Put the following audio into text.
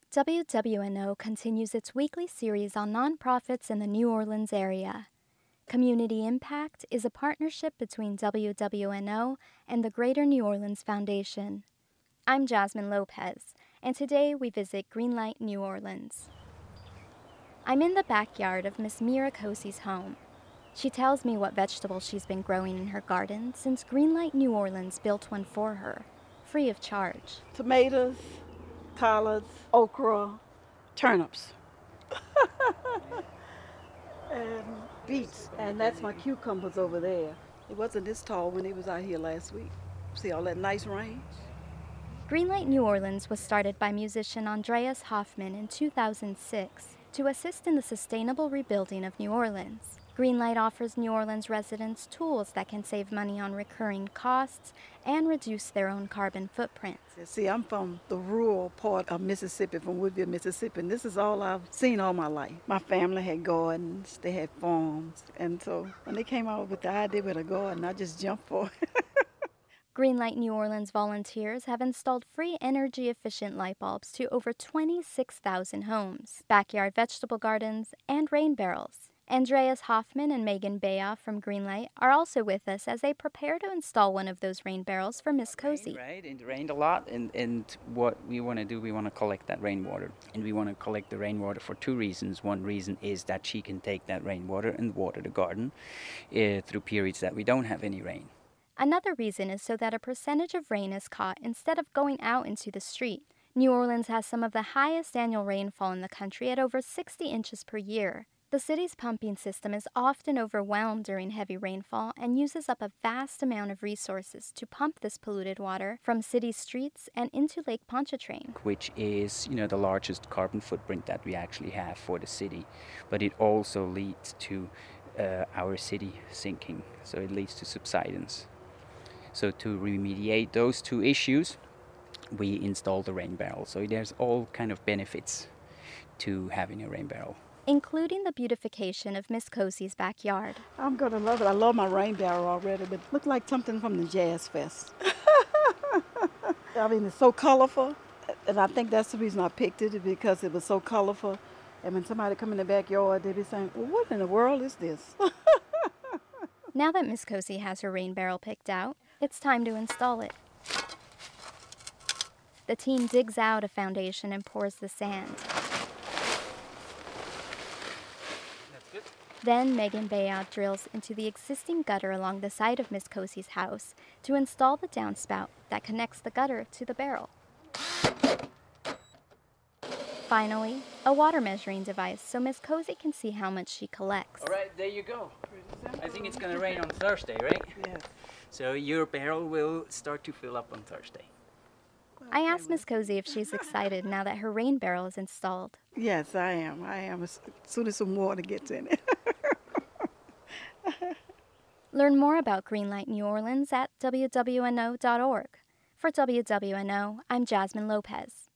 WWNO continues its weekly series on nonprofits in the New Orleans area. Community Impact is a partnership between WWNO and the Greater New Orleans Foundation. I'm Jasmine Lopez, and today we visit Greenlight New Orleans. I'm in the backyard of Miss Mira Cosey's home. She tells me what vegetables she's been growing in her garden since Greenlight New Orleans built one for her, free of charge. Tomatoes, collards, okra, turnips, and beets. And that's my cucumbers over there. It wasn't this tall when they was out here last week. See all that nice range? Greenlight New Orleans was started by musician Andreas Hoffman in 2006 to assist in the sustainable rebuilding of New Orleans. Greenlight offers New Orleans residents tools that can save money on recurring costs and reduce their own carbon footprint. See, I'm from the rural part of Mississippi, from Woodville, Mississippi, and this is all I've seen all my life. My family had gardens, they had farms, and so when they came out with the idea with a garden, I just jumped for it. Greenlight New Orleans volunteers have installed free energy-efficient light bulbs to over 26,000 homes, backyard vegetable gardens, and rain barrels. Andreas Hoffman and Megan Bea from Greenlight are also with us as they prepare to install one of those rain barrels for Miss Cosey. Right, it rained a lot, and what we want to do, we want to collect that rainwater. And we want to collect the rainwater for two reasons. One reason is that she can take that rainwater and water the garden through periods that we don't have any rain. Another reason is so that a percentage of rain is caught instead of going out into the street. New Orleans has some of the highest annual rainfall in the country at over 60 inches per year. The city's pumping system is often overwhelmed during heavy rainfall and uses up a vast amount of resources to pump this polluted water from city streets and into Lake Pontchartrain, which is, the largest carbon footprint that we actually have for the city. But it also leads to our city sinking, so it leads to subsidence. So to remediate those two issues, we installed the rain barrel. So there's all kind of benefits to having a rain barrel, including the beautification of Miss Cosey's backyard. I'm going to love it. I love my rain barrel already, but it looked like something from the Jazz Fest. I mean, it's so colorful, and I think that's the reason I picked it, because it was so colorful. And when somebody come in the backyard, they'd be saying, well, what in the world is this? Now that Miss Cosey has her rain barrel picked out, it's time to install it. The team digs out a foundation and pours the sand. Then Megan Bea drills into the existing gutter along the side of Miss Cosey's house to install the downspout that connects the gutter to the barrel. Finally, a water measuring device so Miss Cosey can see how much she collects. All right, there you go. I think it's going to rain on Thursday, right? Yes. So your barrel will start to fill up on Thursday. I asked Miss Cosey if she's excited now that her rain barrel is installed. Yes, I am. As soon as some water gets in it. Learn more about Greenlight New Orleans at WWNO.org. For WWNO, I'm Jasmine Lopez.